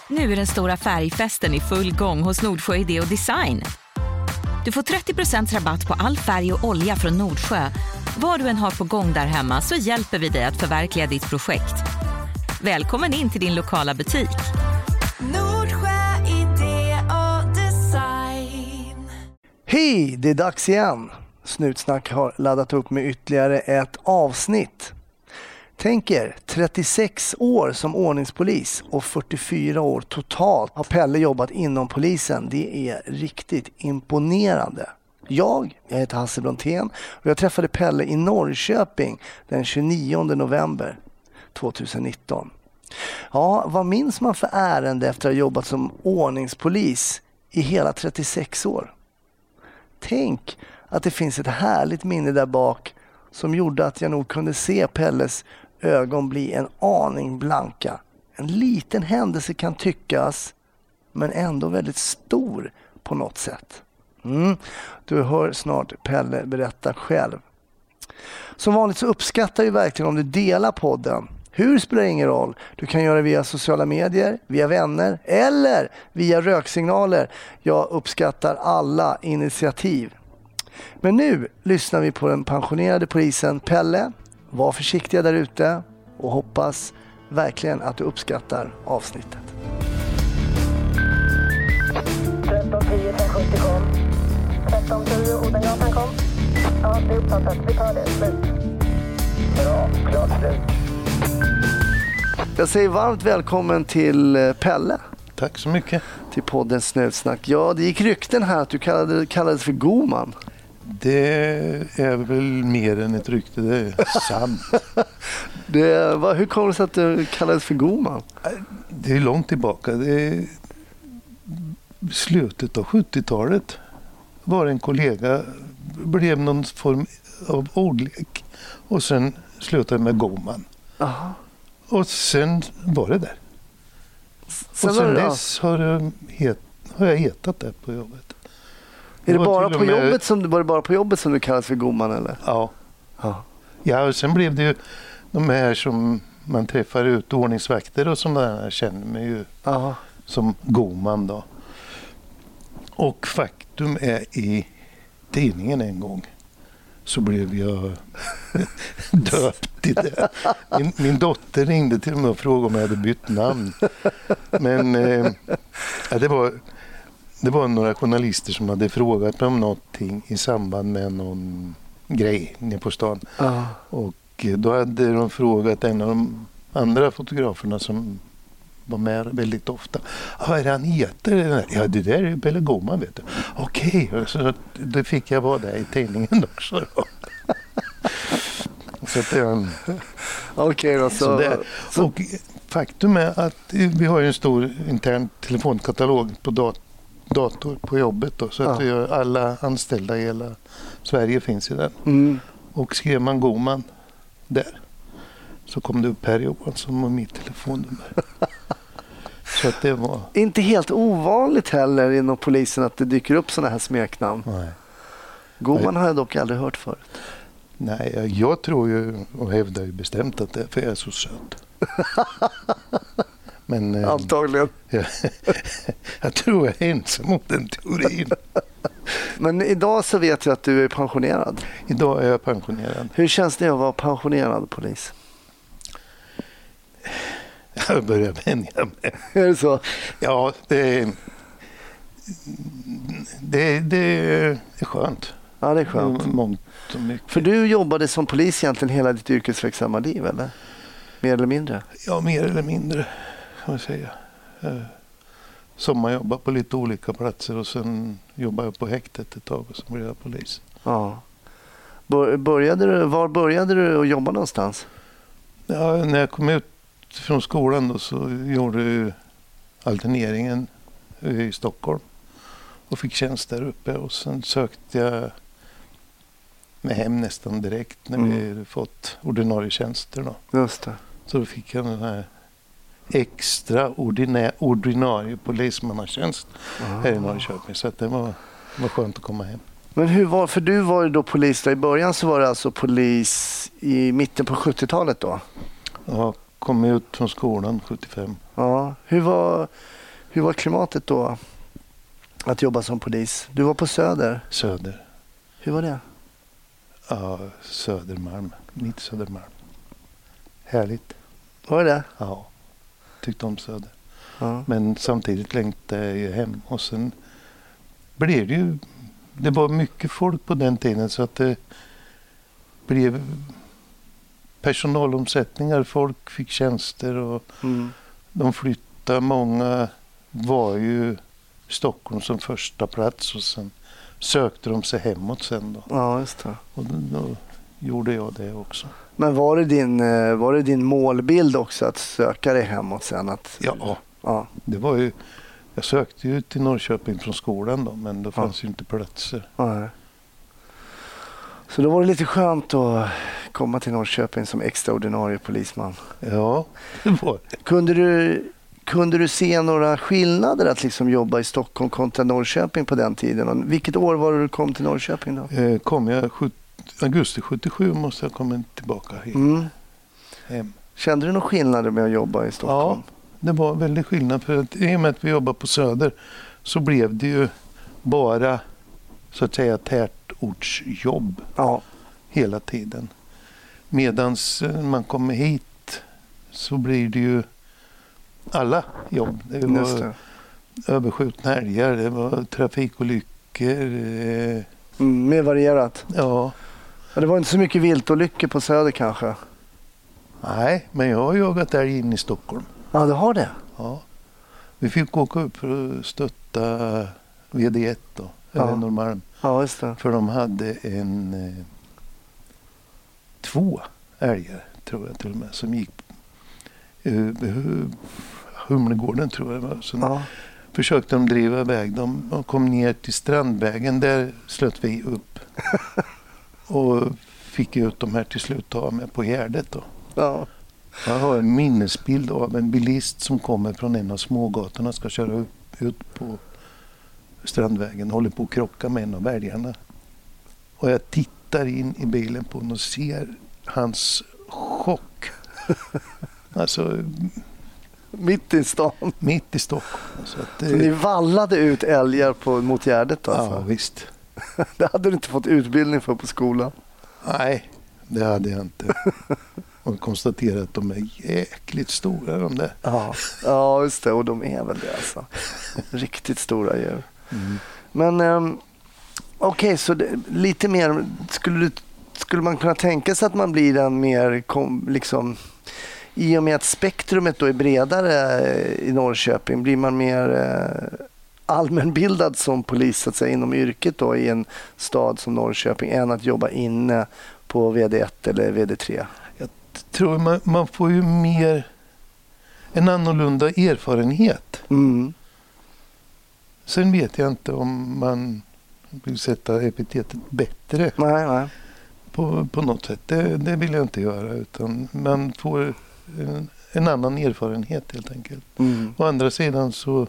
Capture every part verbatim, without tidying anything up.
Nu är den stora färgfesten i full gång hos Nordsjö Idé och Design. Du får trettio procent rabatt på all färg och olja från Nordsjö. Vad du än har på gång där hemma så hjälper vi dig att förverkliga ditt projekt. Välkommen in till din lokala butik. Nordsjö Idé och Design. Hej, det är dags igen. Snutsnack har laddat upp med ytterligare ett avsnitt. Tänk er, trettiosex år som ordningspolis och fyrtiofyra år totalt har Pelle jobbat inom polisen. Det är riktigt imponerande. Jag, jag heter Hasse Brontén och jag träffade Pelle i Norrköping den tjugonionde november tjugonitton. Ja, vad minns man för ärende efter att ha jobbat som ordningspolis i hela trettiosex år? Tänk att det finns ett härligt minne där bak som gjorde att jag nog kunde se Pelles ögon bli en aning blanka. En liten händelse kan tyckas, men ändå väldigt stor på något sätt. Mm. Du hör snart Pelle berätta själv. Som vanligt så uppskattar jag verkligen om du delar podden. Hur spelar ingen roll. Du kan göra det via sociala medier, via vänner eller via röksignaler. Jag uppskattar alla initiativ. Men nu lyssnar vi på den pensionerade polisen Pelle. Var försiktiga där ute och hoppas verkligen att du uppskattar avsnittet. tretton tio sjuttio kom. tretton tio Odengatan kom. Ja, det är uppfattat. Vi tar det. Slut. Bra, klart slut. Jag säger varmt välkommen till Pelle. Tack så mycket. Till podden Snutsnack. Ja, det gick rykten här att du kallade, kallades för Goman. Det är väl mer än ett rykte, det är sant. det, vad, hur kommer det sig att du kallades för Goman? Det är långt tillbaka. Det är slutet av sjuttiotalet. Var en kollega, blev någon form av ordlek. Och sen slutade med Goman. Aha. Och sen var det där. Sen och sen det, dess har, jag het, har jag hetat det på jobbet. Är det, det bara på med... jobbet som, var det bara på jobbet som du kallas för Goman eller? Ja. Ja. Ja, och sen blev det ju de här som man träffar ut, ordningsvakter och sådana där, känner mig ju Aha. som Goman då. Och faktum är i tidningen en gång så blev jag döpt till det. Min, min dotter ringde till mig och frågade om jag hade bytt namn. Men eh, ja, det var det var några journalister som hade frågat mig om någonting i samband med någon grej nere på stan. Uh. Och då hade de frågat en av de andra fotograferna som var med väldigt ofta. Vad är det han heter? Ja, det där är Pelle Goman, vet du. Okej, okay. Så då fick jag vara där i tidningen också. Så att det är en... Okej då, så... så det, och faktum är att vi har en stor intern telefonkatalog på dat- dator på jobbet då, så att vi har alla anställda i hela Sverige finns i den. Mm. Och skrev man Goman där så kom det upp Per Johansson och mitt telefonnummer. Så att det var... Inte helt ovanligt heller inom polisen att det dyker upp såna här smeknamn. Nej. Goman Nej. har jag dock aldrig hört förut. Nej, jag tror ju och hävdar ju bestämt att det är för jag är så söt. Men, antagligen. Jag, jag tror jag är ensam mot den teorin. Men idag så vet jag att du är pensionerad. Idag är jag pensionerad. Hur känns det att vara pensionerad polis? Jag börjar vänja mig. Är det så? Ja, det, det, det är skönt. Ja, det är skönt. Mångt och mycket. För du jobbade som polis egentligen hela ditt yrkesverksamma liv, eller? Mer eller mindre? Ja, mer eller mindre kan man säga. Sommarjobbar på lite olika platser och sen jobbar jag på häktet ett tag och så blev jag polis. Ja. Började du, var började du att jobba någonstans? Ja, när jag kom ut från skolan då så gjorde jag alterneringen i Stockholm och fick tjänst där uppe och sen sökte jag med hem nästan direkt när mm. vi hade fått ordinarie tjänster då. Just det. Så då fick jag den här extra ordinär, ordinarie polismannatjänst ah. här i Norrköping. Så att det var, var skönt att komma hem. Men hur var, för du var ju då polis där i början, så var det alltså polis i mitten på sjuttiotalet då? Jag kom ut från skolan sjuttiofem. Ja. Hur var, hur var klimatet då att jobba som polis? Du var på Söder. Söder. Hur var det? Ja, Södermalm. Mitt Södermalm. Härligt. Var det? Ja, tyckte om Söder. Ja. Men samtidigt längtade jag ju hem. Och sen blev det ju... Det var mycket folk på den tiden så att det blev personalomsättningar. Folk fick tjänster och Mm. de flyttade. Många var ju Stockholm som första plats och sen sökte de sig hemåt sen då. Ja, just det. Och då, då gjorde jag det också. Men var det din, eh, var det din målbild också att söka dig hemåt sen? Att, Ja, ja. det var ju... Jag sökte ju till Norrköping från skolan då, men då fanns ju inte platser. Nej. Så då var det lite skönt att komma till Norrköping som extraordinarie polisman. Ja, det var det. Kunde du, kunde du se några skillnader att liksom jobba i Stockholm kontra Norrköping på den tiden? Och vilket år var det du kom till Norrköping då? Eh, kom jag sjut- augusti sjuttiosju måste jag komma tillbaka hit, Mm. hem. Kände du några skillnader med att jobba i Stockholm? Ja, det var väldigt skillnad. För att i och med att vi jobbade på Söder så blev det ju bara så att säga tätortsjobb Ja. hela tiden. Medans man kommer hit så blir det ju alla jobb. Det Just var det. överskjutna älgar, det var trafikolyckor. Eh, Mm, mer varierat. ja, Ja, det var inte så mycket viltolyckor på Söder kanske? nej, men jag har jagat älg in i Stockholm. Ja, du har det? Ja. Vi fick åka upp för att stötta V D ett då, Ja. eller Norrmalm. Ja, just det. För de hade en eh, två älgar, tror jag till och med, som gick uh, Humlegården, tror jag det var. Så Ja. försökte de driva iväg dem och kom ner till Strandvägen. Där slöt vi upp och fick ut de här till slut av med på Gärdet då. Ja. Jag har en minnesbild av en bilist som kommer från en av smågatorna, ska köra upp, ut på Strandvägen, håller på att krocka med en av älgarna. Och jag tittar in i bilen på honom och ser hans chock. Alltså Mitt i stan. mitt i Stockholm. Så att, Så ni vallade ut älgar på, mot Gärdet då, ja, alltså? visst. Det hade du inte fått utbildning för på skolan. Nej, det hade jag inte. Och konstaterat att de är jäkligt stora de där. Ja, ja just det. Och de är väl det alltså. Riktigt stora djur. Mm. Men um, okej, okay, så det, lite mer. Skulle, du, skulle man kunna tänka sig att man blir en mer kom, liksom, i och med att spektrumet då är bredare i Norrköping, blir man mer eh, allmänbildad som polis så att säga, inom yrket då, i en stad som Norrköping än att jobba inne på V D ett eller V D tre? Jag tror man, man får ju mer en annorlunda erfarenhet. Mm. Sen vet jag inte om man vill sätta epitetet bättre Nej, nej. på, på något sätt. Det, det vill jag inte göra, utan man får en, en annan erfarenhet helt enkelt. Mm. Å andra sidan så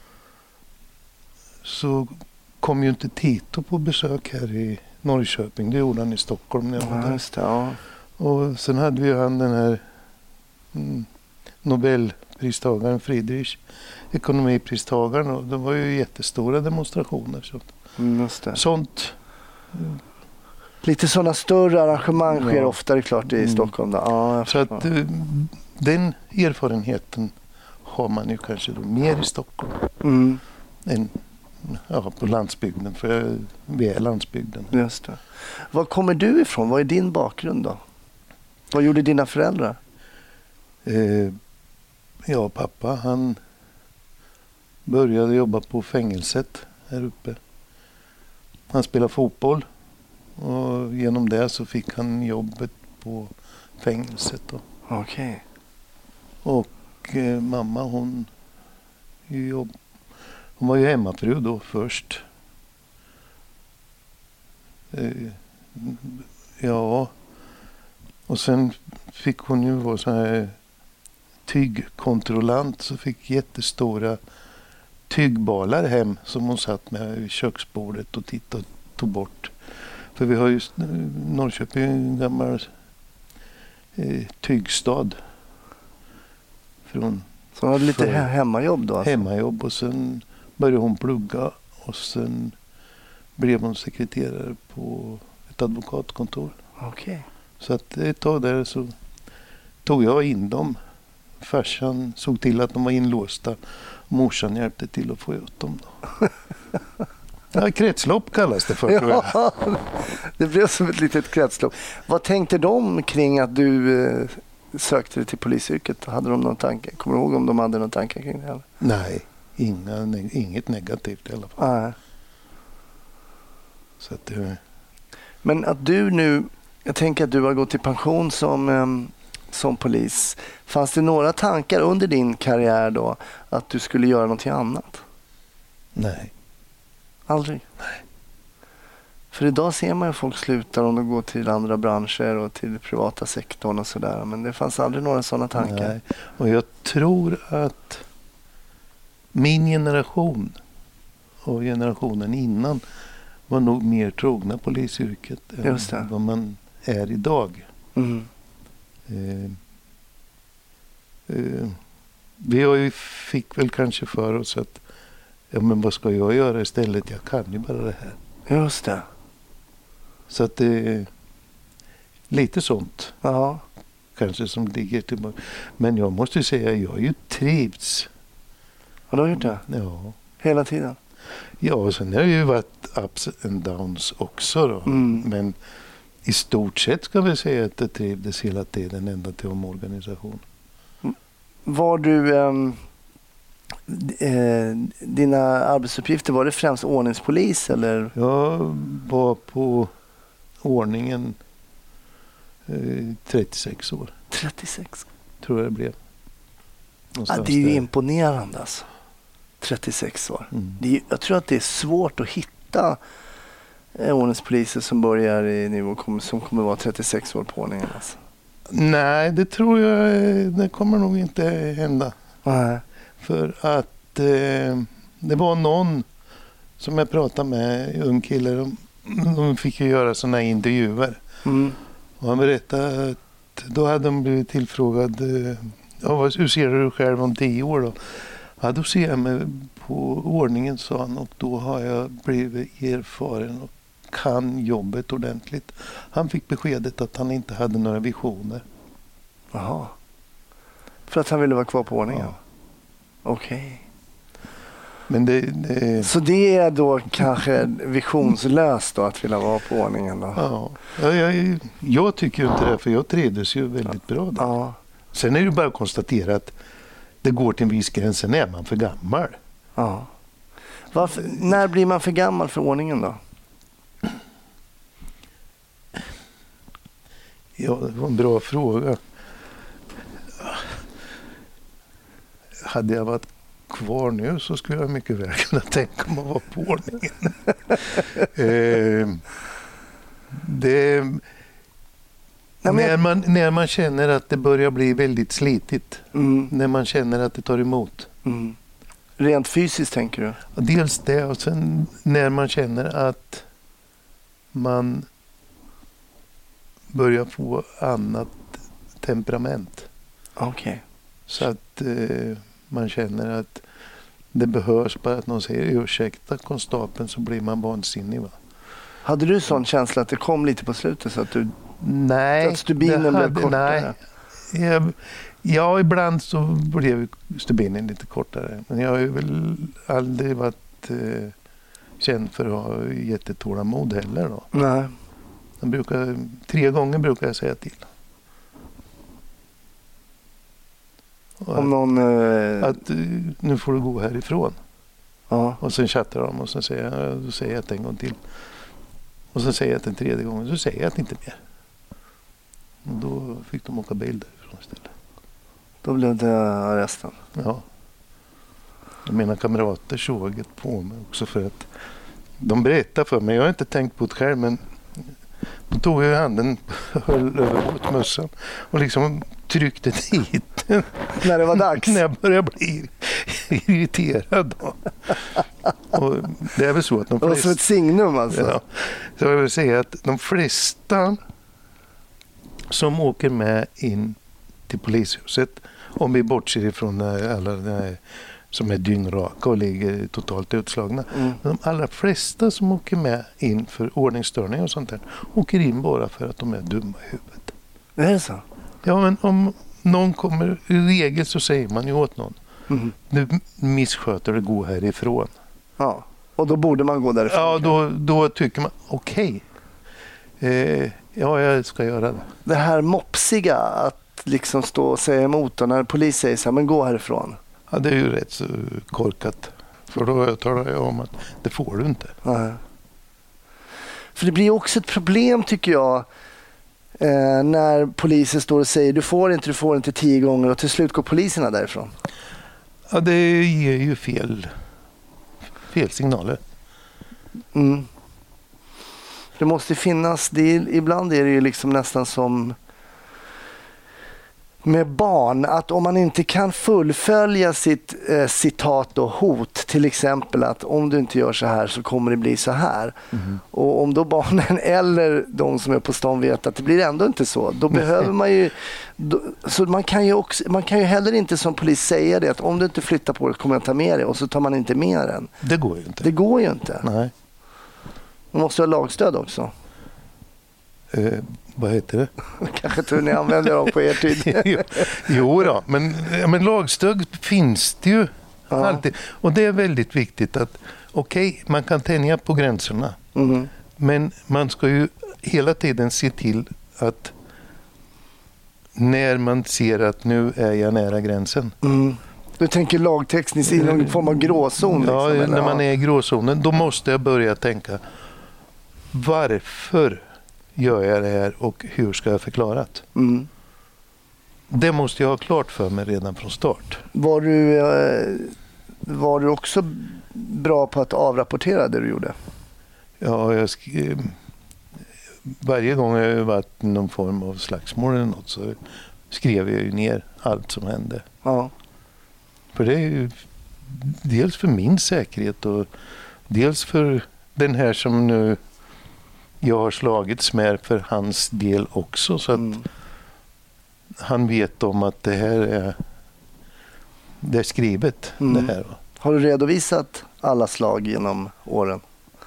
så kom ju inte Tito på besök här i Norrköping. Det gjorde han i Stockholm när jag var Ja, där. just det, ja. Och sen hade vi ju han den här mm, Nobelpristagaren Friedrich, ekonomipristagaren, och det var ju jättestora demonstrationer. Så. Mm, just det. Sånt. Lite sådana större arrangemang sker Ja. ofta, det är klart, i Mm. Stockholm. Då. Ja, jag Så att förstår. eh, den erfarenheten har man ju kanske då mer i Stockholm Mm, än ja, på landsbygden, för vi är landsbygden. just det. Var kommer du ifrån? Vad är din bakgrund då? Vad gjorde dina föräldrar? Eh, ja, pappa han började jobba på fängelset här uppe. Han spelade fotboll och genom det så fick han jobbet på fängelset då. Okej. Och eh, mamma hon jobb, hon var ju hemmafru då först. Eh, ja, och sen fick hon ju vara så här tygkontrollant, så fick jättestora tygbalar hem som hon satt med vid köksbordet och tittade och tog bort. För vi har ju Norrköping, en gammal eh, tygstad från Så hon hade lite För- he- hemmajobb då? Alltså. hemmajobb och sen började hon plugga och sen blev hon sekreterare på ett advokatkontor. Okej. Så att ett tag där så tog jag in dem. Farsan såg till att de var inlåsta. Morsan hjälpte till att få ut dem. Då. Ja, kretslopp kallas det för, tror jag. Ja, det blev som ett litet kretslopp. Vad tänkte de kring att du eh, sökte dig till polisyrket? Hade de någon tanke? Kommer du ihåg om de hade någon tanke kring det? Eller? Nej, inga, ne- inget negativt i alla fall. Nej. Så att det, Men att du nu, jag tänker att du har gått i pension som, em, som polis. Fanns det några tankar under din karriär då att du skulle göra någonting annat? nej. Aldrig? Nej. För idag ser man ju folk slutar om de går till andra branscher och till den privata sektorn och sådär. Men det fanns aldrig några sådana tankar. nej. Och jag tror att min generation och generationen innan var nog mer trogna polisyrket Just det. än vad man är idag. Mm. Eh, eh, vi har ju fick väl kanske för oss att ja, men vad ska jag göra istället? Jag kan ju bara det här. Just det. Så att det är lite sånt Ja. kanske som ligger till. Men jag måste säga, jag har ju trivts. Har du gjort det? Ja. Hela tiden? Ja, och sen har det ju varit ups and downs också då. Mm. Men i stort sett ska vi säga att det trivdes hela tiden ända till omorganisation. Var du... em, d- eh, dina arbetsuppgifter, var det främst ordningspolis eller? Jag var på ordningen eh, trettiosex år, trettiosex. tror jag det blev. Ja, Någonstans det är ju där. imponerande alltså. trettiosex år. Mm. Det är, jag tror att det är svårt att hitta eh, ordningspoliser som börjar i nivå kom- som kommer vara trettiosex år på ordningen. Alltså. Nej, det tror jag eh, det kommer nog inte hända. Nej. För att eh, det var någon som jag pratade med, en ung kille, de, de fick ju göra sådana här intervjuer. Mm. Och han berättade att då hade de blivit tillfrågad, eh, ja, vad- hur ser du dig själv om tio år då? Ja, då ser jag mig på ordningen, sa han, och då har jag blivit erfaren och kan jobbet ordentligt. Han fick beskedet att han inte hade några visioner. Jaha. För att han ville vara kvar på ordningen? Ja. Okej. Men det, det Så det är då kanske visionslöst då att vilja vara på ordningen då? ja, jag, jag, jag tycker ju inte det, för jag trivdes ju väldigt bra där. Ja. Sen är det ju bara att konstatera att det går till en viss gräns, sen är man för gammal. Ja. Varför, när blir man för gammal för ordningen då? Ja, det var en bra fråga. Hade jag varit kvar nu så skulle jag mycket väl kunna tänka mig att vara på ordningen. eh, det, Nej, men- när, man, när man känner att det börjar bli väldigt slitigt. Mm. När man känner att det tar emot. Mm. Rent fysiskt tänker du? Och dels det, och sen när man känner att man börjar få annat temperament. Okej. Så att eh, man känner att det behövs bara att någon säger ursäkta konstapeln, så blir man vansinnig, va? Hade du sån känsla att det kom lite på slutet så att du... Nej. att stubinen det blev hade- kortare? Nej. Jag, ja, ibland så blev stubinen lite kortare. Men jag har ju väl aldrig varit eh, känd för att ha jättetålamod heller då. Nej. Jag brukar, tre gånger brukar jag säga till. Och Om någon... Eh, att eh, nu får du gå härifrån. ja. Och sen chattar de och sen säger jag, då säger jag det en gång till. Och sen säger jag det en tredje gång, så säger jag det inte mer. Och då fick de åka bil därifrån istället. Då blev det arresten. Ja. Och mina kamrater såg det på mig också, för att de berättade för mig, jag har inte tänkt på det själv, men då tog jag handen, höll över mot mössan och liksom tryckte dit den. När det var dags? När jag började bli irriterad då. Och det är väl så att de Det var som flesta... ett signum alltså? Ja, så jag vill säga att de flesta som åker med in till polishuset Om vi bortser ifrån alla som är dyngraka och ligger totalt utslagna. Mm. De allra flesta som åker med in för ordningsstörning och sånt där åker in bara för att de är dumma i huvudet. Är det så? Ja, men om någon kommer, i regel så säger man ju åt någon. Mm. Du missköter det, gå härifrån. Ja, och då borde man gå därifrån. Ja, då, då tycker man, okej. Okay. Eh, ja, jag ska göra det. Det här mopsiga att liksom stå och säga emot när polis säger så här, men gå härifrån. Ja, det är ju rätt så korkat. För då talar jag om att det får du inte. Nej. För det blir också ett problem tycker jag eh, när polisen står och säger du får inte, du får inte tio gånger och till slut går poliserna därifrån. Ja, det ger ju fel, fel signaler. Mm. Det måste finnas, det är, ibland är det ju liksom nästan som med barn, att om man inte kan fullfölja sitt eh, citat och hot, till exempel att om du inte gör så här så kommer det bli så här. Mm. Och om då barnen eller de som är på stan vet att det blir ändå inte så, då behöver man ju då, så man kan ju också, man kan ju heller inte som polis säga det att om du inte flyttar på det kommer jag ta med det och så tar man inte med den. Det går ju inte. Det går ju inte. Nej. Man måste ha lagstöd också. Eh, vad heter det? Kanske tror ni använder dem på er tid. jo, jo då, men, men lagstöd finns det ju ja. alltid. Och det är väldigt viktigt att okej, okay, man kan tänja på gränserna. Mm. Men man ska ju hela tiden se till att när man ser att nu är jag nära gränsen. Mm. Du tänker lagtekniskt i någon form av gråzon? Ja, liksom, när man är i gråzonen, då måste jag börja tänka varför gör jag det här och hur ska jag förklara det? Mm. Det måste jag ha klart för mig redan från start. Var du, var du också bra på att avrapportera det du gjorde? Ja, jag skrev, varje gång jag varit i någon form av slagsmål eller något så skrev jag ju ner allt som hände. Ja. För det är ju dels för min säkerhet och dels för den här som nu jag har slagits med för hans del också så att mm. han vet om att det här är, det är skrivet. Mm. Det här. Har du redovisat alla slag genom åren?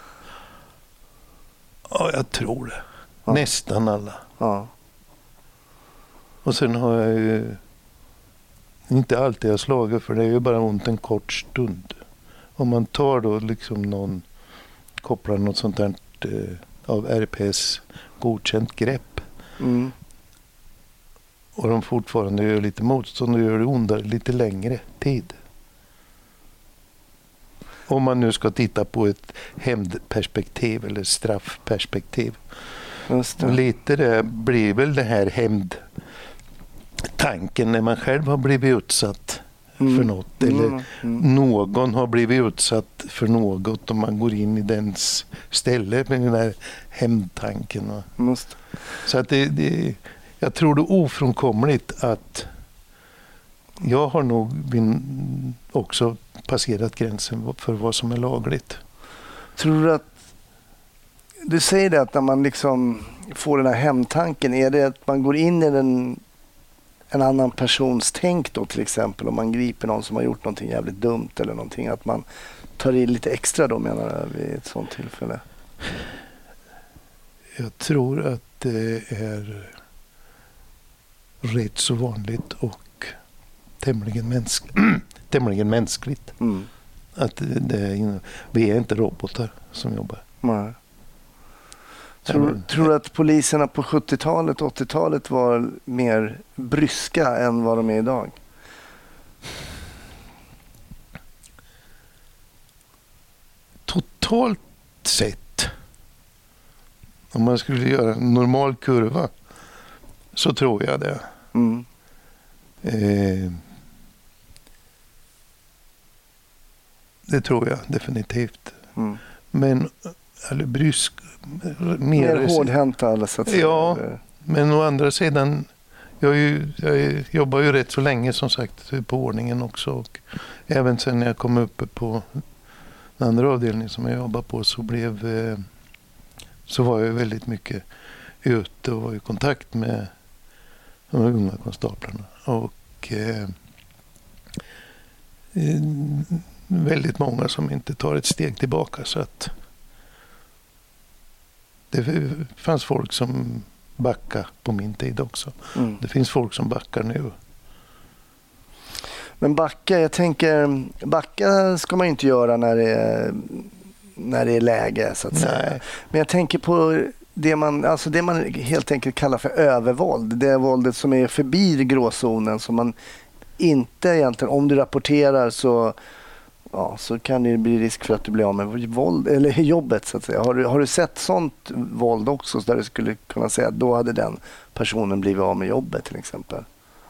Ja, jag tror det. Ja. Nästan alla. Ja. Och sen har jag ju inte alltid jag slagit för det är ju bara ont en kort stund. Om man tar då liksom någon kopplar något sånt där eh, av R P S godkänt grepp. Mm. Och de fortfarande gör lite motstånd och gör det ondare lite längre tid. Om man nu ska titta på ett hämndperspektiv eller straffperspektiv. Just det. Och lite det blir väl det här hämndtanken när man själv har blivit utsatt mm. för något eller mm. Mm. någon har blivit utsatt för något och man går in i dens ställe med den här hämndtanken. Just. Så att det, det, jag tror det är ofrånkomligt att jag har nog också passerat gränsen för vad som är lagligt. Tror du att du säger det att när man liksom får den här hämndtanken, är det att man går in i den en annan persons tänk då till exempel om man griper någon som har gjort någonting jävligt dumt eller någonting, att man tar i lite extra då menar jag vid ett sånt tillfälle? Jag tror att det är rätt så vanligt och tämligen, mänsk tämligen mänskligt. Mm. Att det är, vi är inte robotar som jobbar. Nej. Tror, men, tror du att poliserna på sjuttiotalet och åttiotalet var mer bryska än vad de är idag? Totalt sett, om man skulle göra en normal kurva, så tror jag det. Mm. Eh, det tror jag definitivt. Mm. Men eller brysk mer, mer hårdhänta alla så att säga. Ja, men å andra sidan jag, ju, jag jobbar ju rätt så länge som sagt på ordningen också och även sen när jag kom uppe på den andra avdelningen som jag jobbar på så blev så var jag väldigt mycket ute och var i kontakt med de unga konstaplarna och och eh, eh, väldigt många som inte tar ett steg tillbaka. Så att det fanns folk som backade på min tid också. Mm. Det finns folk som backar nu. Men backa, jag tänker, backa ska man inte göra när det är, när det är läge så att Nej. säga. Men jag tänker på det man, alltså det man helt enkelt kallar för övervåld. Det är våldet som är förbi gråzonen som man inte egentligen, om du rapporterar så, ja, så kan det bli risk för att du blir av med våld, eller jobbet så att säga. Har du, har du sett sånt våld också så där du skulle kunna säga att då hade den personen blivit av med jobbet till exempel?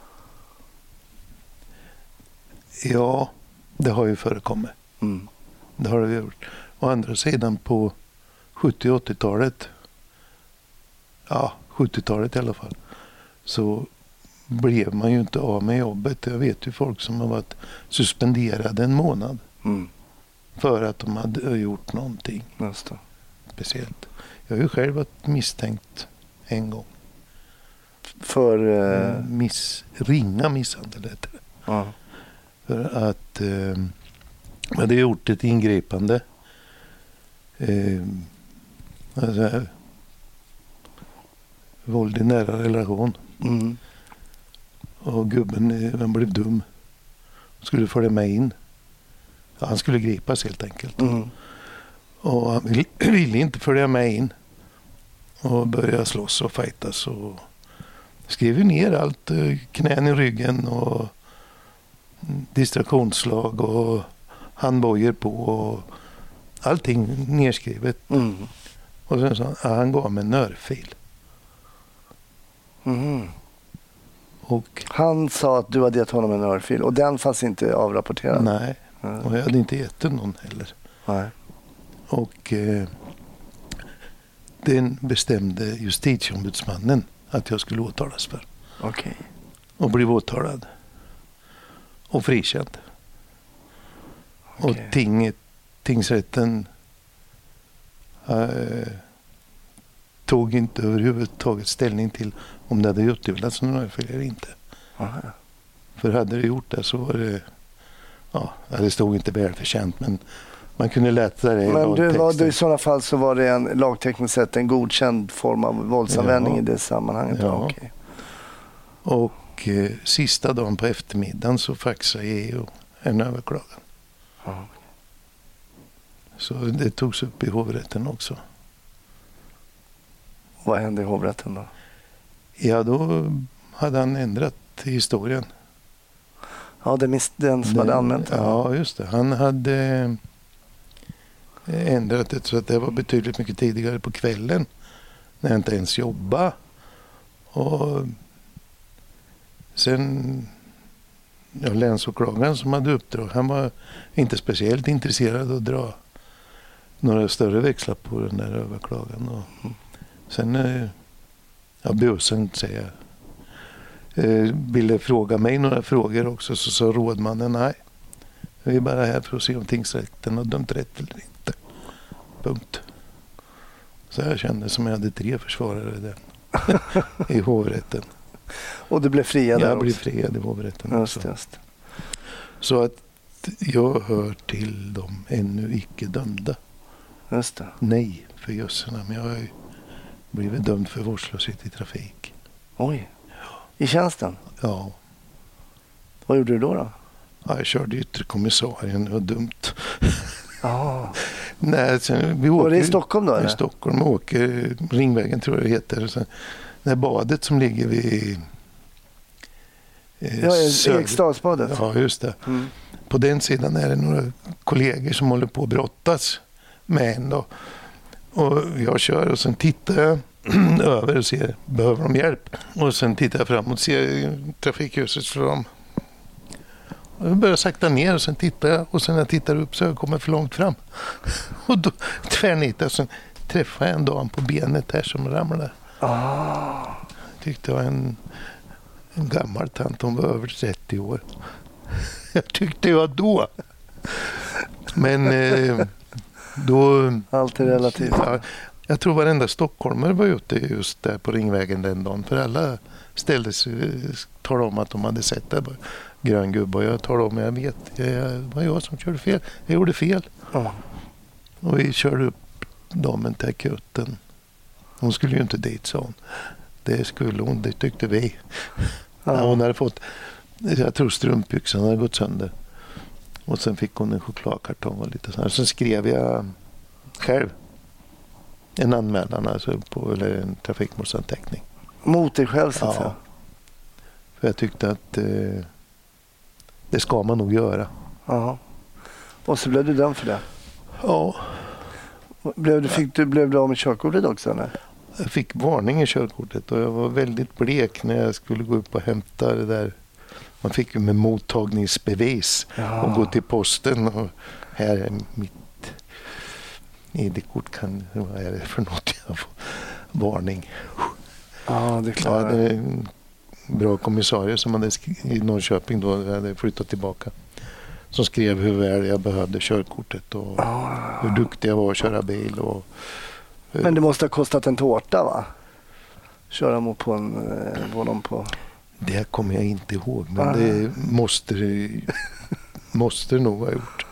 Ja, det har ju förekommit. Mm. Det har det gjort. Å andra sidan på sjuttio- och åttiotalet, ja, sjuttiotalet i alla fall, så blev man ju inte av med jobbet. Jag vet ju folk som har varit suspenderade en månad mm. för att de hade gjort någonting. Just det. Speciellt. Jag har ju själv varit misstänkt en gång. För uh... Miss, ringa misshandel heter det. Ja. För att eh, man hade gjort ett ingripande. Eh, alltså, våld i nära relation. Mm. Och gubben han blev dum. Skulle följa med in. Ja, han skulle gripas helt enkelt. Mm. Och han ville, ville inte följa med in. Och börja slåss och fightas. Och skrev ner allt. Knän i ryggen och distraktionsslag och handbojor på och allting nedskrivet. Mm. Och sen sa han, ja, han gav mig en örfil. Mm. Och han sa att du hade gett honom en örfil och den fanns inte avrapporterad? Nej, mm. och jag hade inte gett någon heller. Nej. Och eh, den bestämde justitieombudsmannen att jag skulle åtalas för. Okej. Okay. Och blev åtalad. Och frikänd. Okay. Och ting, tingsrätten äh, tog inte överhuvudtaget ställning till om det hade utdelats någon örfil eller inte. Aha. För hade det gjort det så var det, ja, det stod inte välförtjänt, men man kunde läsa det i men du, var, du, i sådana fall så var det en lagtekniskt sett en godkänd form av våldsanvändning, ja, i det sammanhanget. Ja. Okay. Och eh, sista dagen på eftermiddagen så faxade E U en överklagan. Ja. Så det togs upp i hovrätten också. Vad hände i hovrätten då? Ja, då hade han ändrat historien. Ja, det är den som den, hade använt det. Ja, just det. Han hade ändrat det så att det var betydligt mycket tidigare på kvällen när jag inte ens jobbade. Och sen, ja, länsåklagaren som hade uppdrag, han var inte speciellt intresserad av att dra några större växlar på den där överklagan. Och sen, ja, busen säger jag, eh, ville fråga mig några frågor också, så sa rådmannen nej. Vi är bara här för att se om tingsrätten har dömt rätt eller inte. Punkt. Så jag kände som jag hade tre försvarare där i hovrätten. Och du blev friad? Jag blev friad i hovrätten. Just, just. Så att jag hör till de ännu icke dömda. Just det. Nej, för jösserna. Men jag har ju blivit dömd för vårdslöshet i trafik. Oj. Ja. I tjänsten? Ja. Vad gjorde du då då? Ja, jag körde yttre kommissarien. Det var dumt. Ah. Nej, sen, vi åker, var det i Stockholm då? I Stockholm. Vi åker Ringvägen tror jag det heter. Sen, det badet som ligger vid eh, ja, Eriksdalsbadet. Ja, just det. Mm. På den sidan är det några kollegor som håller på att brottas med en då. Och jag kör och sen tittar jag över och ser, behöver de hjälp? Och sen tittar jag framåt och ser trafikljuset för dem. Och jag börjar sakta ner och sen tittar jag och sen när jag tittar upp så har jag kommit för långt fram. Och då tvärnitar och sen träffar jag en dam på benet här som ramlade. Ah. Jag tyckte det var en, en gammal tant, hon var över trettio år. Jag tyckte jag då. Men eh, då... Allt är relativt. Ja, Jag tror varenda stockholmare var ute just där på Ringvägen den dagen. För alla ställde sig talade om att de hade sett det. Grön gubbe, och jag talade om jag vet. Det var jag som körde fel. Jag gjorde fel. Mm. Och vi körde upp damen till akuten. Hon skulle ju inte dit, sa hon. Det skulle hon, det tyckte vi. Ja. Ja, hon hade fått, jag tror strumpbyxan hade gått sönder. Och sen fick hon en chokladkartong och lite sådär. Sen skrev jag själv en anmälan, alltså på, eller en trafikmålsanteckning. Mot dig själv, så att ja. säga. För jag tyckte att eh, det ska man nog göra. Ja. Och så blev du dömd för det? Ja. Blev du, fick du, blev du av med körkortet också? Eller? Jag fick varning i körkortet och jag var väldigt blek när jag skulle gå upp och hämta det där. Man fick ju med mottagningsbevis ja. och gå till posten. Och här är mitt I D-kort. Kan, vad är det för något? Jag får varning. Ja, det är klart. Jag hade en bra kommissarie som hade skri- i Norrköping då. Jag hade flyttat tillbaka. Som skrev hur väl jag behövde körkortet och ja. hur duktig jag var att köra bil. Och, men det måste ha kostat en tårta, va? Köra mot på en vårdom på... Det kommer jag inte ihåg, men ah. det måste det, måste det nog ha gjort.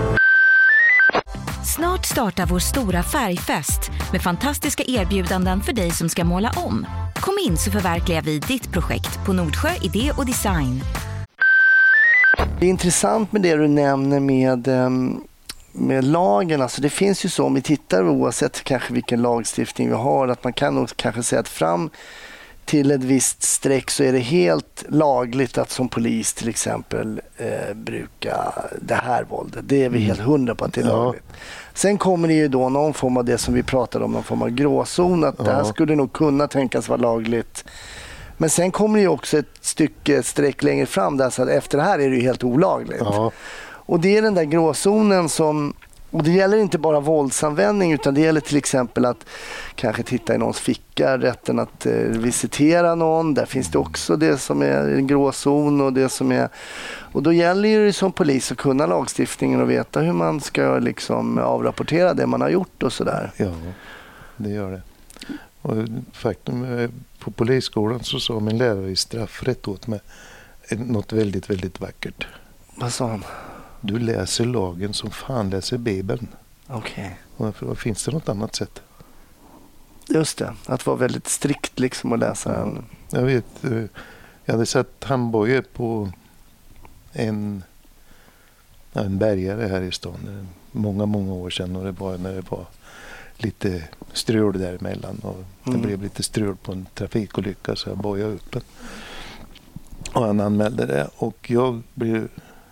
Snart startar vår stora färgfest med fantastiska erbjudanden för dig som ska måla om. Kom in så förverkligar vi ditt projekt på Nordsjö Idé och Design. Det är intressant med det du nämner med, med lagen. Alltså det finns ju så, om vi tittar oavsett kanske vilken lagstiftning vi har, att man kan nog kanske säga att fram till ett visst streck så är det helt lagligt att som polis till exempel eh, bruka det här våldet. Det är vi helt hundra på att det är lagligt. Ja. Sen kommer det ju då någon form av det som vi pratade om, någon form av gråzon, att ja. Det här skulle nog kunna tänkas vara lagligt. Men sen kommer det ju också ett stycke ett streck längre fram där, så att efter det här är det ju helt olagligt. Ja. Och det är den där gråzonen som, och det gäller inte bara våldsanvändning, utan det gäller till exempel att kanske titta i någons ficka, rätten att eh, visitera någon. Där finns det också det som är en gråzon och det som är, och då gäller det som polis att kunna lagstiftningen och veta hur man ska liksom avrapportera det man har gjort och sådär. Ja, det gör det. Och faktum, på polisskolan så sa min lärare i straffrätt åt mig något väldigt, väldigt vackert. Vad sa han? Du läser lagen som fan läser Bibeln. Okej. Okay. Finns det något annat sätt? Just det, att vara väldigt strikt liksom och läsa den. Ja, jag vet, jag hade sett handbojor på en, en bergare här i stan många, många år sedan, och det var när det var lite strul däremellan och det mm. blev lite strul på en trafikolycka, så jag bojade upp den. Och han anmälde det och jag blev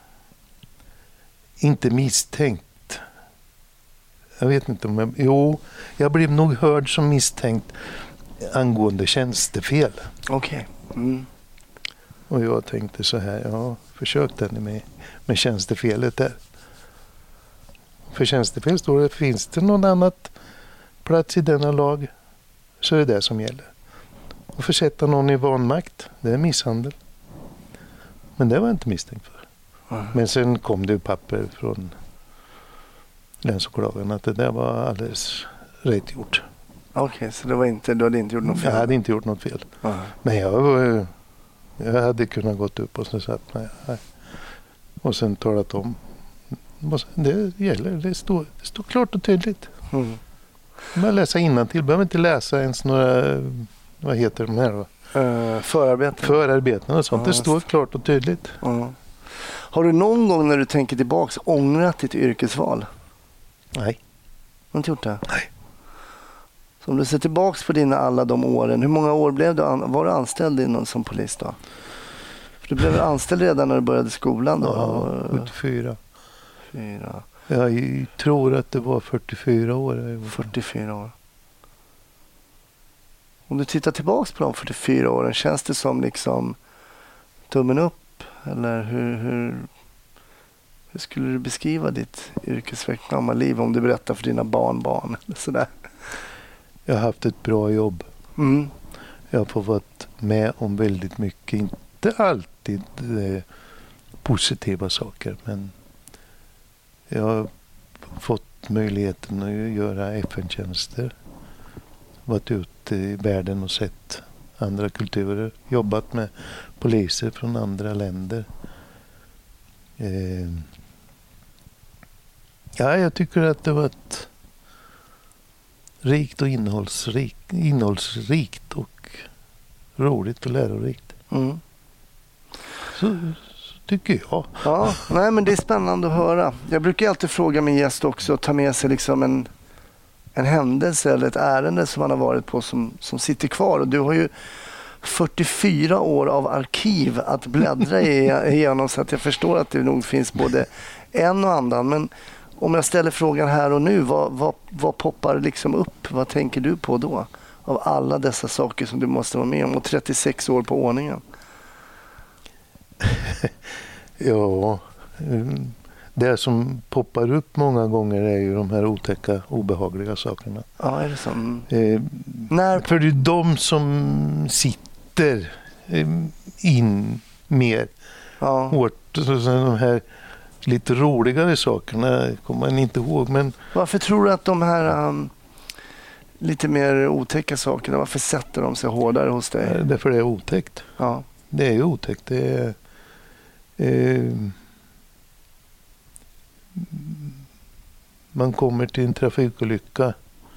inte misstänkt. Jag vet inte om jag... Jo, jag blev nog hörd som misstänkt angående tjänstefel. Okej. Okay. Mm. Och jag tänkte så här, ja, försök den med, med tjänstefelet där. För tjänstefel står det, finns det någon annat plats i denna lag så är det det som gäller. Och försätta någon i vanmakt, det är misshandel. Men det var jag inte misstänkt för. Mm. Men sen kom det papper från länsåklagaren att det där var alldeles rätt gjort. Okej, okay, så det var inte, du hade inte gjort något fel? Jag hade inte gjort något fel. Mm. Men jag, jag hade kunnat gått upp och så sagt nej, nej. Och sen talat om. Det gäller, det står, det står klart och tydligt. Mm. Man läsa innantill, behöver inte läsa ens några, vad heter de här då? Uh, förarbeten. Förarbeten och sånt, uh, det står klart och tydligt. Uh. Har du någon gång när du tänker tillbaka ångrat ditt yrkesval? Nej. Har du inte gjort det? Nej. Så om du ser tillbaka på dina alla de åren, hur många år blev du, var du anställd inom som polis då? För du blev anställd redan när du började skolan då? Ja, sjuttiofyra. Fyra. Jag tror att det var fyrtiofyra år. fyrtiofyra år. Om du tittar tillbaka på de fyrtiofyra åren, känns det som liksom tummen upp? Eller hur, hur, hur skulle du beskriva ditt yrkesverksamma liv om du berättar för dina barnbarn? Sådär. Jag har haft ett bra jobb. Mm. Jag har fått vara med om väldigt mycket, inte alltid eh, positiva saker, men jag har fått möjligheten att göra F N-tjänster. varit ute i världen och sett andra kulturer. Jobbat med poliser från andra länder. Eh, ja, jag tycker att det var ett rikt och innehållsrikt, innehållsrikt och roligt och lärorikt. Mm. Så, så tycker jag. Ja, nej, men det är spännande att höra. Jag brukar alltid fråga min gäst också att ta med sig liksom en, en händelse eller ett ärende som man har varit på som, som sitter kvar. Och du har ju fyrtiofyra år av arkiv att bläddra igenom, så att jag förstår att det nog finns både en och annan. Men om jag ställer frågan här och nu, vad, vad, vad poppar liksom upp? Vad tänker du på då? Av alla dessa saker som du måste vara med om och trettiosex år på ordningen. Ja, det som poppar upp många gånger är ju de här otäcka, obehagliga sakerna. Ja, är det så? Mm. Eh, När... För det är de som sitter eh, in mer Ja. hårt. Så, så de här lite roligare sakerna kommer man inte ihåg. Men Varför tror du att de här um, lite mer otäcka sakerna, varför sätter de sig hårdare hos dig? eh, därför det är otäckt. Ja. Det är ju otäckt. Det är, eh, man kommer till en trafikolycka.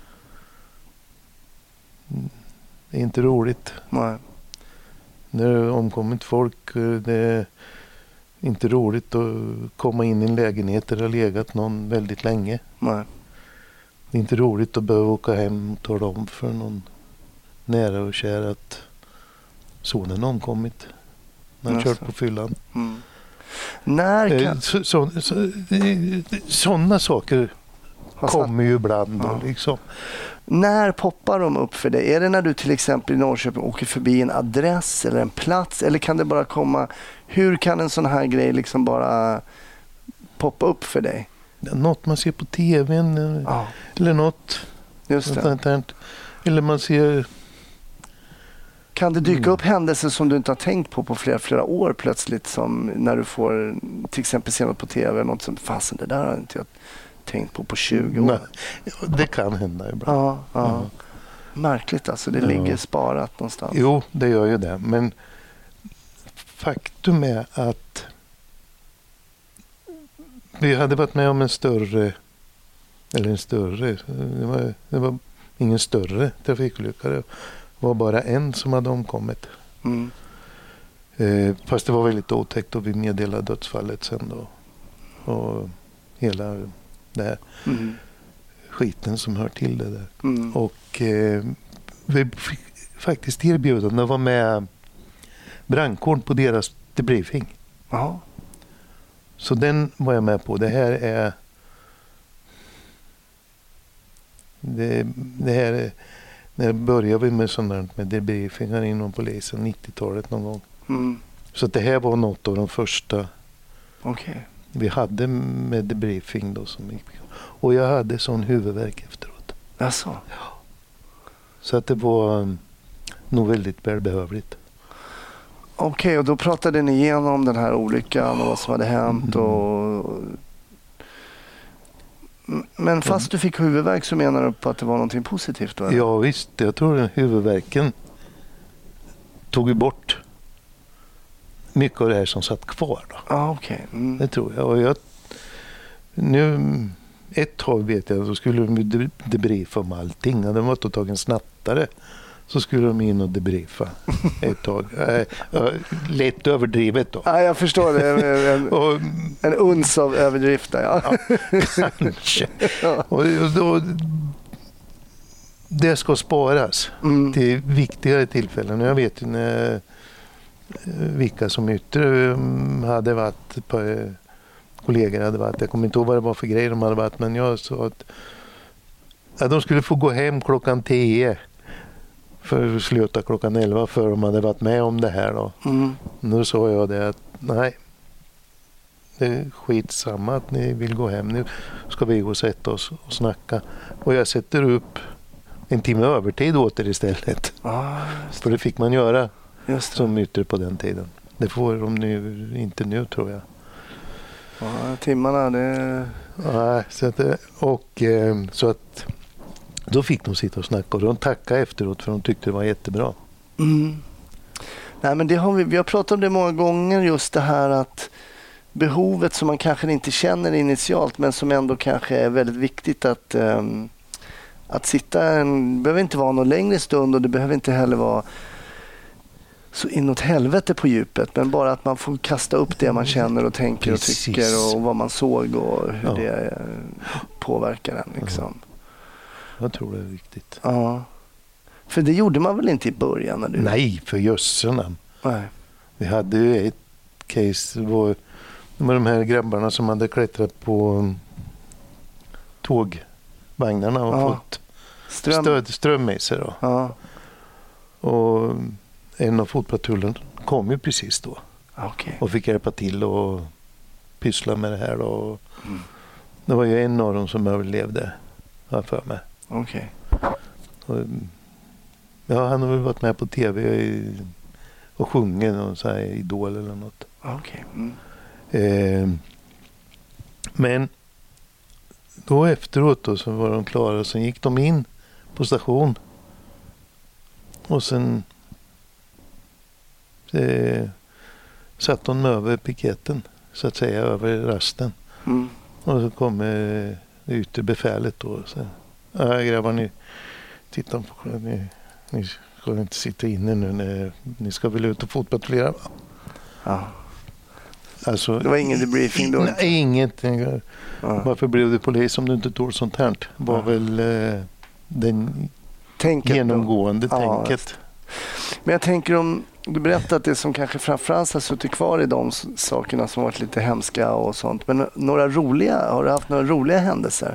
Det är inte roligt. Nej. När det är omkommit folk, det är inte roligt att komma in i en lägenhet där det har legat någon väldigt länge. Nej. Det är inte roligt att behöva åka hem och tala om för någon nära och kär att sonen omkommit. Man Jaså. kört på fyllan. Mm. När Eh, kan... så, så, så, eh, sådana saker Har satt- kommer ju ibland. Ja. Då, liksom. När poppar de upp för dig? Är det när du till exempel i Norrköping åker förbi en adress eller en plats? Eller kan det bara komma... Hur kan en sån här grej liksom bara poppa upp för dig? Något man ser på tvn eh, Ja, eller något. just Sånt det. där. Eller man ser... Kan det dyka Mm. upp händelser som du inte har tänkt på på flera, flera år plötsligt, som när du får till exempel se något på tv, något som fasen, det där har inte jag tänkt på på tjugo år. Nej, det kan hända ibland. Ja, ja. Ja. Märkligt alltså, det Ja. ligger sparat någonstans. Jo, det gör ju det. Men faktum är att vi hade varit med om en större, eller en större, det var, det var ingen större trafikolycka. Det var bara en som hade omkommit. Mm. Eh, fast det var väldigt otäckt och vi meddelade dödsfallet sen då. Och hela det här Mm. skiten som hör till det där. Mm. Och eh, vi fick faktiskt erbjudande att vara med brandkåren på deras debriefing. Ja. Så den var jag med på. Det här är det, det här är, när började vi med sånt där med debriefingar inom polisen, nittiotalet någon gång. Mm. Så det här var något av de första Okej. vi hade med debriefing då. Som gick. Och jag hade sån huvudvärk efteråt. Alltså. Så att det var um, nog väldigt välbehövligt. Okej, och då pratade ni igenom den här olyckan och vad som hade hänt. Och... Men fast du fick huvudvärk så menar du på att det var någonting positivt då? Eller? Ja visst, jag tror den huvudvärken tog ju bort mycket av det här som satt kvar då. Ja, okej. Mm. Det tror jag. Och jag nu, ett tag vet jag, så skulle de de- debriefa om allting. Hade de varit och tagit en snattare så skulle de in och debriefa ett tag. Äh, äh, lätt överdrivet då. Ja, jag förstår det. En, Och, en uns av överdrift där, ja. kanske. Och, och då, det ska sparas Mm. till viktigare tillfällen. Jag vet ju när, vilka som yttre um, hade varit på, eh, kollegor hade varit. Jag kommer inte ihåg vad det var för grejer de hade varit, men jag sa att, att de skulle få gå hem klockan tio för att sluta klockan elva för de hade varit med om det här då. Mm. Nu sa jag det att nej, det är skitsamma att ni vill gå hem. Nu ska vi gå och sätta oss och snacka. Och jag sätter upp en timme övertid åt er istället. Ja, just, För det fick man göra just det. som yttre på den tiden. Det får de nu, inte nu tror jag. Ja, timmarna, det... Nej, så att, det- och, eh, så att Då fick de sitta och snacka och de tackade efteråt för de tyckte det var jättebra. Mm. Nej, men det har vi, vi har pratat om det många gånger, just det här att behovet som man kanske inte känner initialt men som ändå kanske är väldigt viktigt att, um, att sitta en, det behöver inte vara någon längre stund och det behöver inte heller vara så inåt helvete på djupet, men bara att man får kasta upp det man känner och tänker Precis. och tycker och vad man såg och hur ja. det påverkar en liksom. Ja. Jag tror det är viktigt. Ja. För det gjorde man väl inte i början? När du... Nej, för jösserna. Nej. Vi hade ju ett case var med de här grabbarna som hade klättrat på tågvagnarna och ja. fått Ström. stöd, ström med sig då. Ja. Och en av fotpatrullen kom ju precis då. Okay. Och fick hjälpa till och pyssla med det här då. Mm. Det var ju en av dem som överlevde, har för mig. Okej. Okay. Ja, han har väl varit med på tv och sjungit och så här Idol eller något. Okej. Okay. Mm. Eh, men då efteråt då, så var de klara och sen gick de in på station och sen eh, satt de över piketen så att säga, över rasten. Mm. Och så kom eh, det yttre befälet då och så, ja grabbar, ni tittar på ni, ni ska inte sitta inne nu, ni, ni ska väl ut och fotpatrullera, va? Ja. Alltså, det var ingen debriefing då? Nej, ingenting. Ja. Varför blev du polis om du inte tog sånt här? Var ja. väl eh, den tänket genomgående då. tänket. Ja, men jag tänker om du berättar att det som kanske framförallt har suttit kvar i de sakerna som varit lite hemska och sånt. Men några roliga, har du haft några roliga händelser?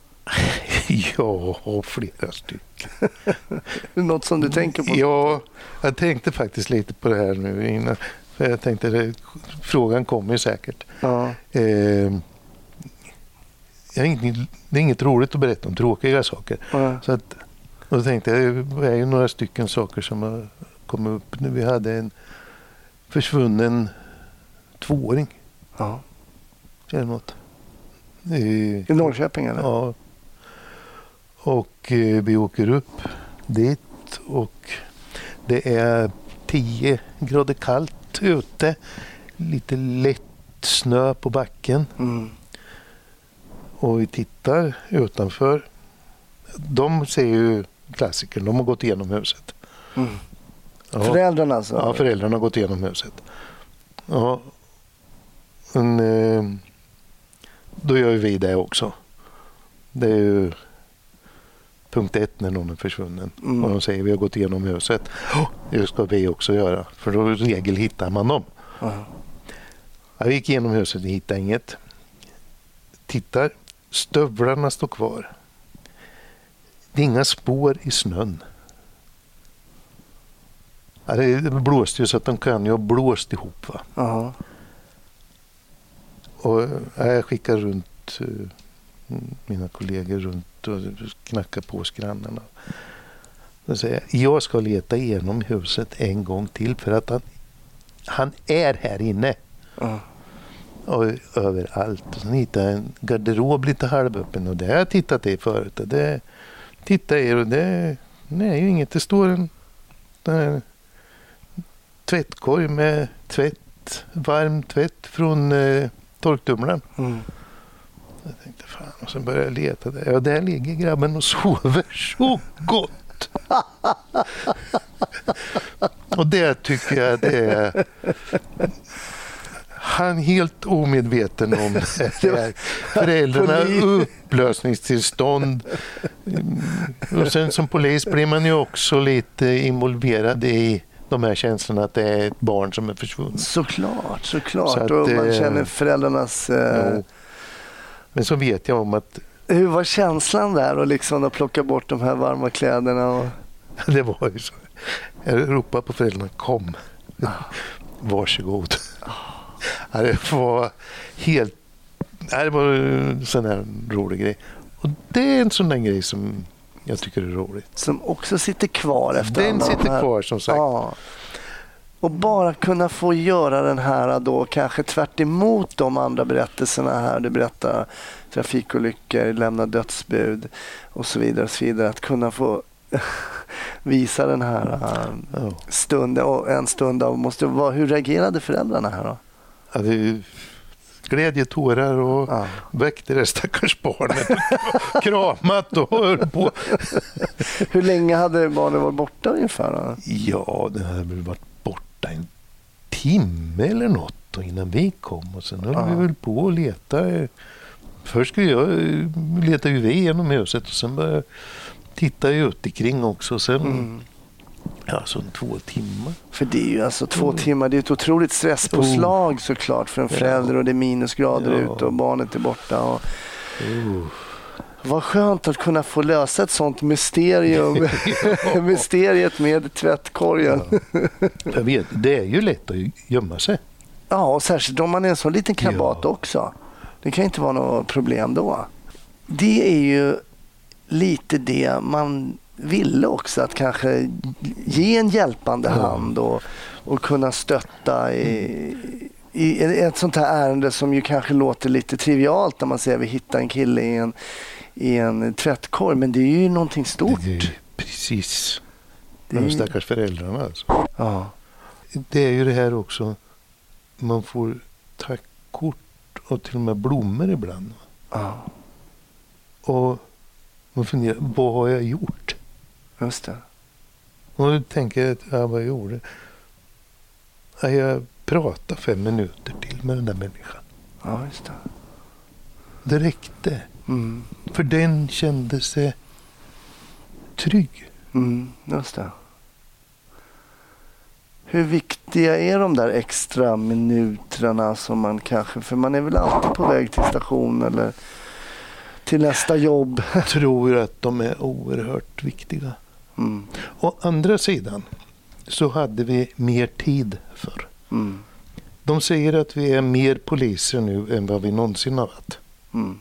Ja, flera stycken. Något som du tänker på? Ja, jag tänkte faktiskt lite på det här nu innan. För jag tänkte att frågan kommer säkert. Ja. Eh, jag är inget, det är inget roligt att berätta om tråkiga saker. Ja. Så att, och då tänkte jag, det är ju några stycken saker som har kommit upp. Vi hade en försvunnen tvååring. Ja. Eller något. I, I Norrköping eller? Ja. Och eh, vi åker upp dit och det är tio grader kallt ute. Lite lätt snö på backen. Mm. Och vi tittar utanför. De ser ju klassikern. De har gått igenom huset. Mm. Ja. Föräldrarna alltså? Ja, föräldrarna har gått igenom huset. Ja. Men, eh, då gör vi det också. Det är ju punkt ett när någon är försvunnen. Mm. Och de säger vi har gått igenom huset. Oh, det ska vi också göra. För då regel hittar man dem. Uh-huh. Jag gick igenom huset och hittade inget. Tittar. Stövlarna står kvar. Det är inga spår i snön. Ja, det blåste ju så att de kan ju ha blåst ihop, va? Uh-huh. Och jag skickar runt mina kollegor runt och knackar på hos grannarna. Då säger jag, jag ska leta igenom huset en gång till för att han, han är här inne. Uh. Och överallt. Och sen hittar jag en garderob lite halvöppen och det har jag tittat i förut. Och det tittar jag och det, det är ju inget. Det står en, en tvättkorg med tvätt, varm tvätt från eh, torktumlaren. Mm. Jag tänkte fan, och sen började jag leta där. Ja, där ligger grabben och sover så gott. Och det tycker jag det är han helt omedveten om det här. Föräldrarna upplösningstillstånd. Och sen som polis blir man ju också lite involverad i de här känslorna att det är ett barn som är försvunnet. Såklart, såklart. Så att, och man känner föräldrarnas... Eh... Men så vet jag om att... Hur var känslan där och liksom att plocka bort de här varma kläderna? Och... Det var ju så. Jag ropade på föräldrarna, kom. Varsågod. Ja, det var helt... Det var en sån här rolig grej. Och det är en sån där grej som jag tycker är roligt. Som också sitter kvar efter Den sitter här. kvar som sagt. Ja. Och bara kunna få göra den här då kanske tvärt emot de andra berättelserna här. Du berättar trafikolyckor, lämna dödsbud och så vidare. Och så vidare. Att kunna få visa den här uh, stunden och en stund av måste vara. Hur reagerade föräldrarna här då? Ja, det glädje, tårar och ja. väckte det stackars barnet. Kramat och höll på. Hur länge hade barnet varit borta ungefär då? Ja, det hade väl varit borta en timme eller något och innan vi kom. Och sen höll ja. vi väl på och leta. Först skulle jag leta U V genom huset och sen började titta ut ikring också. Sen mm. ja, så två timmar. För det är ju alltså två mm. timmar. Det är ett otroligt stresspåslag oh. såklart för en förälder ja. och det är minusgrader ja. ute och barnet är borta. Och... Oh. Vad skönt att kunna få lösa ett sånt mysterium. ja. Mysteriet med tvättkorgen. Ja. Jag vet, det är ju lätt att gömma sig. Ja, och särskilt om man är en sån liten krabat ja. också. Det kan inte vara något problem då. Det är ju lite det man ville också, att kanske ge en hjälpande ja. hand och, och kunna stötta i, i ett sånt här ärende som ju kanske låter lite trivialt när man säger att vi hittar en kille i en, i en tvättkorg, men det är ju någonting stort. Det är, precis. Det är de stackars föräldrarna alltså. Ja. Det är ju det här också, man får tackkort och till och med blommor ibland. Ja. Och man funderar, vad har jag gjort? Just det. Och då tänker jag, ja, vad jag gjorde? Ja, jag pratade fem minuter till med den där människan. Ja, just det. Det räckte. Mm. För den kände sig trygg. Mm, just det. Hur viktiga är de där extra minuterna som man kanske, för man är väl alltid på väg till station eller till nästa jobb. Jag tror att de är oerhört viktiga. Mm. Å andra sidan så hade vi mer tid för. Mm. De säger att vi är mer poliser nu än vad vi någonsin har varit. Mm.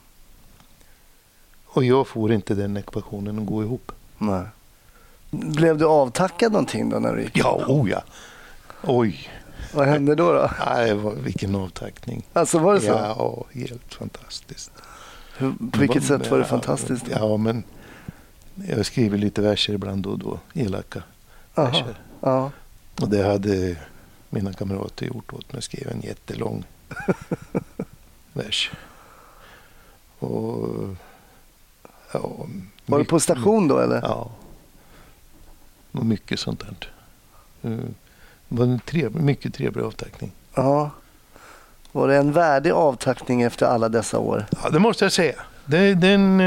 Och jag får inte den ekvationen att gå ihop. Nej. Blev du avtackad någonting då när du gick? Ja, oh ja. Oj. Vad hände då då? Nej, vilken avtackning. Alltså var det så? Ja, helt fantastiskt. Hur, på vilket sätt var det fantastiskt? Då? Ja, men jag skriver lite verser ibland då och då. Elaka verser. Ja. Och det hade mina kamrater gjort åt mig. Skrev en jättelång vers. Och ja, var det på station då eller? Ja. Och mycket sånt där. Det var en trevlig, mycket trevlig avtackning. Ja. Var det en värdig avtackning efter alla dessa år? Ja, det måste jag säga. Det, den,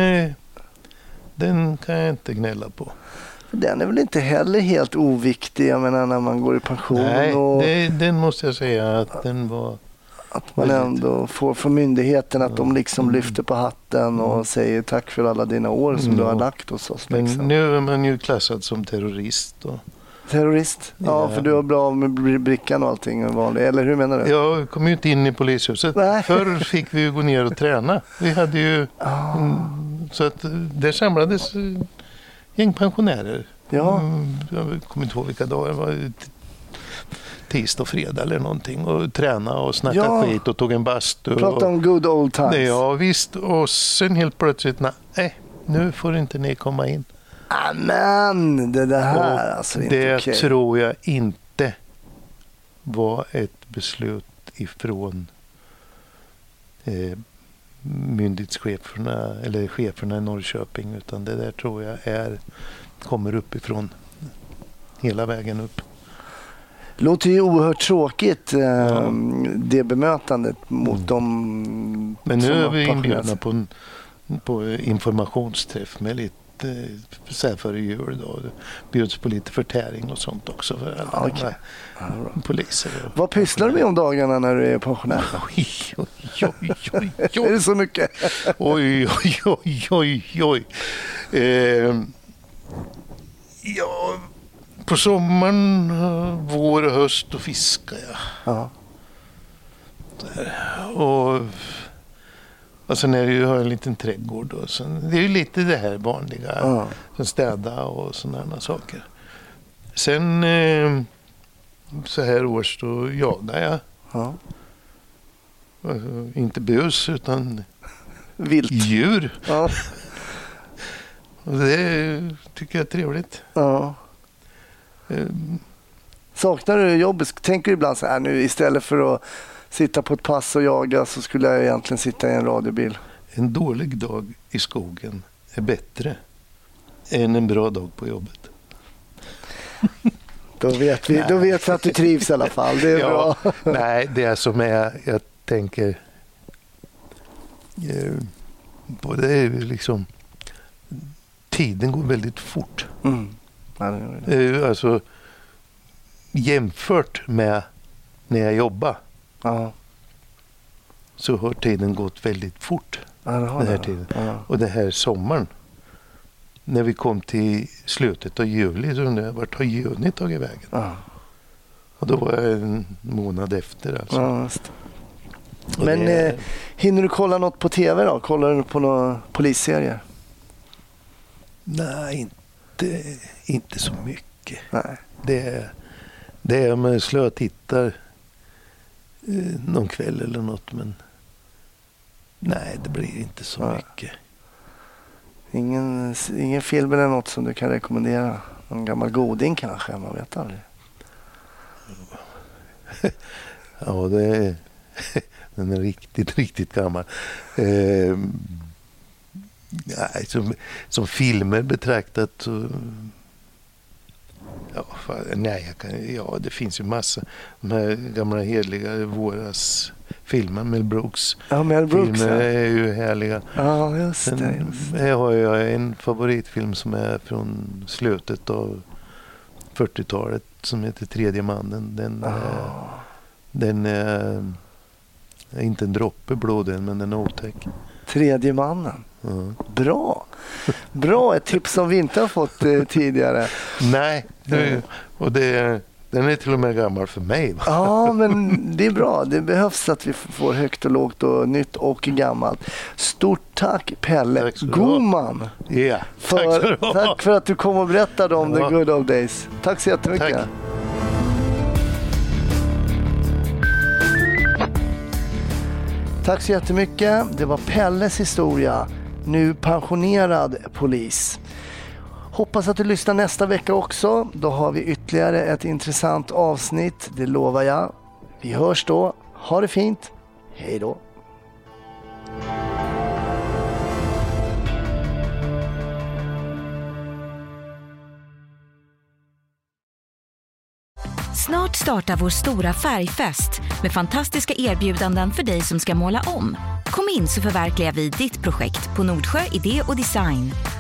den kan jag inte gnälla på. Den är väl inte heller helt oviktig, jag menar, när man går i pension. Nej, och det, den måste jag säga att den var... Att man ändå får från myndigheten att de liksom lyfter på hatten och säger tack för alla dina år som mm. du har lagt hos oss. Men liksom. nu är man ju klassad som terrorist. Och... Terrorist? Ja, ja, för du har bra med brickan och allting vanligt. Eller hur menar du? Jag kom ju inte in i polishuset. Nej. Förr fick vi ju gå ner och träna. Vi hade ju... Ah. Mm, så att där samlades gäng pensionärer. Ja. Mm, jag kommer inte ihåg vilka dagar det var. Tisdag och fredag eller någonting. Och träna och snacka ja. skit och tog en bastu. Prata om good old times. Ja, visst. Och sen helt plötsligt, nej, nu får inte ni komma in. Amen, det där här alltså, det, det okay. tror jag inte var ett beslut ifrån eh, myndighetscheferna eller cheferna i Norrköping, utan det där tror jag är kommer uppifrån hela vägen upp. Låter ju oerhört tråkigt eh, ja. det bemötandet mot mm. dem. Men nu är vi inbjudna på en på informationsträff med lite så här före jul då. Det bjuds på lite förtäring och sånt också för alla okay. ja, poliser. Vad pysslar du med om dagarna när du är pensionär? Oj, oj, oj, oj, oj. Är det så mycket? Oj, oj, oj, oj, oj. Eh, ja, på sommaren, vår och höst, då fiskar jag. Ja. Där. Och Och sen är det ju en liten trädgård. Och sen, det är ju lite det här vanliga. Ja. Sen städa och sådana saker. Sen eh, så här års då jagar jag. Ja. Alltså, inte bus utan Vilt. djur. Ja. Och det tycker jag är trevligt. Ja. Um, Saknar du jobbet? Tänker du ibland så här nu istället för att sitta på ett pass och jaga så skulle jag egentligen sitta i en radiobil? En dålig dag i skogen är bättre än en bra dag på jobbet. Då vet vi, då vet vi att du trivs i alla fall. Det är ja, bra. Nej, det är som är, jag tänker eh, på det är liksom tiden går väldigt fort. Mm. Ja, det gör det. Eh, alltså jämfört med när jag jobbar Ja. så har tiden gått väldigt fort. Ja, det har Den här det. tiden. Ja. Och den här sommaren när vi kom till slutet av juli så undrade jag vart har juni tagit vägen? Ja. Och då var jag en månad efter alltså. Ja, just det. Och Men det- eh, hinner du kolla något på tv då? Kollar du på några polisserier? Nej, inte, inte så mycket. Nej. Det är, det är med slö tittar eh, någon kväll eller något, men nej, det blir inte så Ja. mycket. Ingen, ingen film eller något som du kan rekommendera? En gammal goding kanske, man vet aldrig. Ja, det är, den är riktigt, riktigt gammal. Eh, nej, som, som filmer betraktat så... Ja, fan, nej, jag kan, ja, det finns ju massa. De här gamla hedliga våras filmer med Brooks. Ja, Mel Brooks. Filmer Ja, är ju härliga. ja just det. Sen Just det. här har jag en favoritfilm som är från slutet av fyrtiotalet som heter Tredje mannen. Den, är, Ah. den är, är inte en droppe blod än, men den är otäck. Tredje mannen. Ja. Bra. Bra, ett tips som vi inte har fått eh, tidigare. Nej, det, och det, den är till och med gammal för mig. Va? Ja, men det är bra. Det behövs att vi får högt och lågt och nytt och gammalt. Stort tack Pelle Tack ska du ha. Goman. Ja, För, tack ska du ha. tack för att du kom och berättade om Ja. the good old days. Tack så jättemycket. Tack. Tack så jättemycket. Det var Pelles historia. Nu pensionerad polis. Hoppas att du lyssnar nästa vecka också. Då har vi ytterligare ett intressant avsnitt. Det lovar jag. Vi hörs då. Ha det fint. Hej då. Snart startar vår stora färgfest med fantastiska erbjudanden för dig som ska måla om. Kom in så förverkligar vi ditt projekt på Nordsjö Idé och Design.